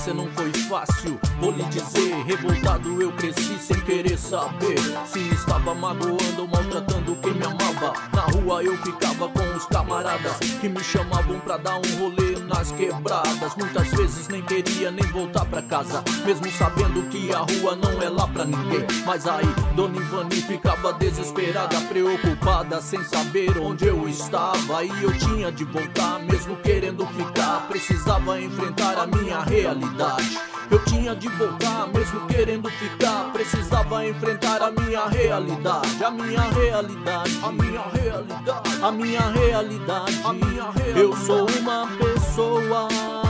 adolescência não foi fácil, vou lhe dizer. Revoltado eu cresci sem querer saber se estava magoando ou maltratando quem me amava. Na rua eu ficava com os camaradas que me chamavam pra dar um rolê nas quebradas. Muitas vezes nem queria nem voltar pra casa, mesmo sabendo que a rua não é lá pra ninguém. Mas aí Dona Ivani ficava desesperada, preocupada, sem saber onde eu estava. E eu tinha de voltar, mesmo querendo ficar. Precisava enfrentar a minha realidade. Eu tinha de voltar, mesmo querendo ficar. Precisava enfrentar a minha realidade. A minha realidade, a minha realidade, a minha realidade, a minha realidade. Eu sou uma pessoa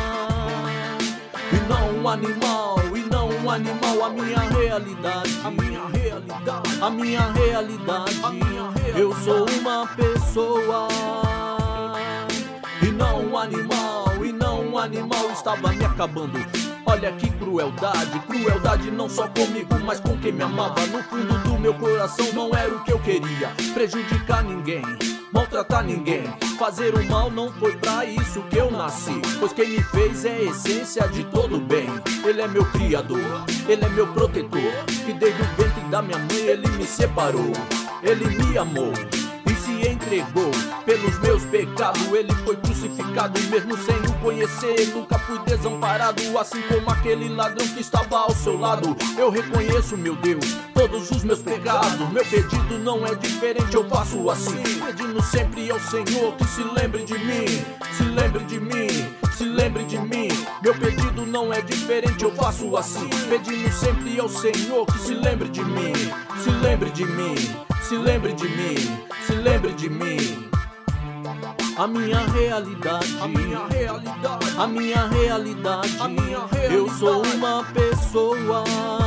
e não um animal, e não um animal. A minha realidade, a minha realidade, a minha realidade, a minha realidade. Eu sou uma pessoa e não um animal, e não um animal. Estava me acabando. Olha que crueldade, crueldade não só comigo, mas com quem me amava. No fundo do meu coração não era o que eu queria, prejudicar ninguém, maltratar ninguém. Fazer o mal não foi pra isso que eu nasci, pois quem me fez é a essência de todo bem. Ele é meu criador, ele é meu protetor, que desde o ventre da minha mãe ele me separou. Ele me amou e se entregou pelos meus pecados. Ele foi crucificado, mesmo sem o conhecer. Nunca fui desamparado, assim como aquele ladrão que estava ao seu lado. Eu reconheço, meu Deus, todos os meus pecados. Meu pedido não é diferente, eu faço assim, pedindo sempre ao Senhor que se lembre de mim, se lembre de mim, se lembre de mim. Meu pedido não é diferente, eu faço assim, pedindo sempre ao Senhor que se lembre de mim, se lembre de mim, se lembre de mim, se lembre de mim. A minha realidade, a minha realidade, a minha realidade, a minha realidade. Eu sou uma pessoa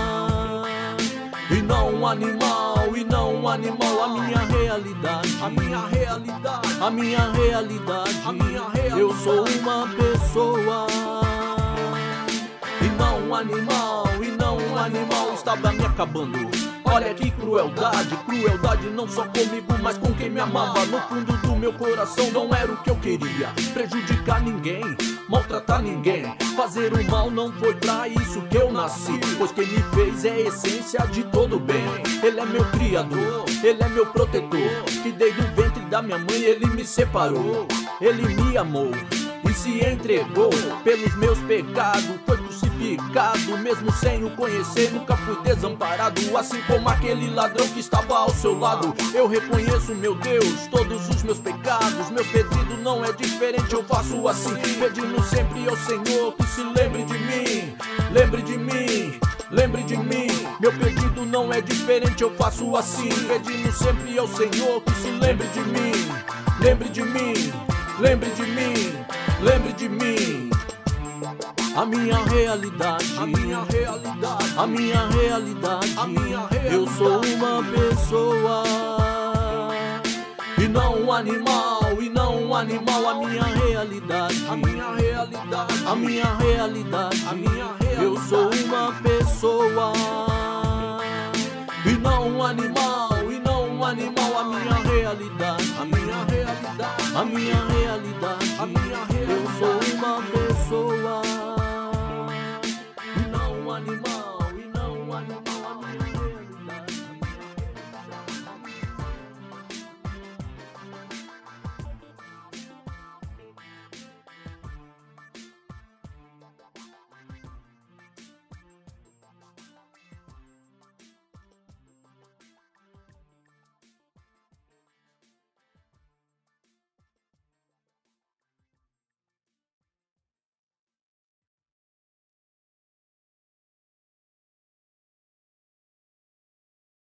e não um animal, e não um animal. A minha realidade, a minha realidade, a minha realidade, a minha realidade. Eu sou uma pessoa e não um animal, e não um animal. Estava me acabando. Olha que crueldade, crueldade não só comigo, mas com quem me amava. No fundo do meu coração não era o que eu queria, prejudicar ninguém, maltratar ninguém. Fazer o mal não foi pra isso que eu nasci, pois quem me fez é a essência de todo bem. Ele é meu criador, ele é meu protetor, que desde o ventre da minha mãe ele me separou. Ele me amou e se entregou pelos meus pecados. Foi crucificado, mesmo sem o conhecer. Nunca fui desamparado, assim como aquele ladrão que estava ao seu lado. Eu reconheço, meu Deus, todos os meus pecados. Meu pedido não é diferente, eu faço assim, pedindo sempre ao Senhor que se lembre de mim, lembre de mim, lembre de mim. Meu pedido não é diferente, eu faço assim, pedindo sempre ao Senhor que se lembre de mim, lembre de mim, lembre de mim, lembre de mim. A minha realidade, a minha realidade, a minha realidade, a minha realidade. Eu sou uma pessoa e não um animal, e não um animal. A minha realidade, a minha realidade, a minha realidade, a minha realidade. Eu sou uma pessoa e não um animal, e não um animal. A minha realidade, a minha realidade, a minha realidade, a minha realidade. Eu sou uma pessoa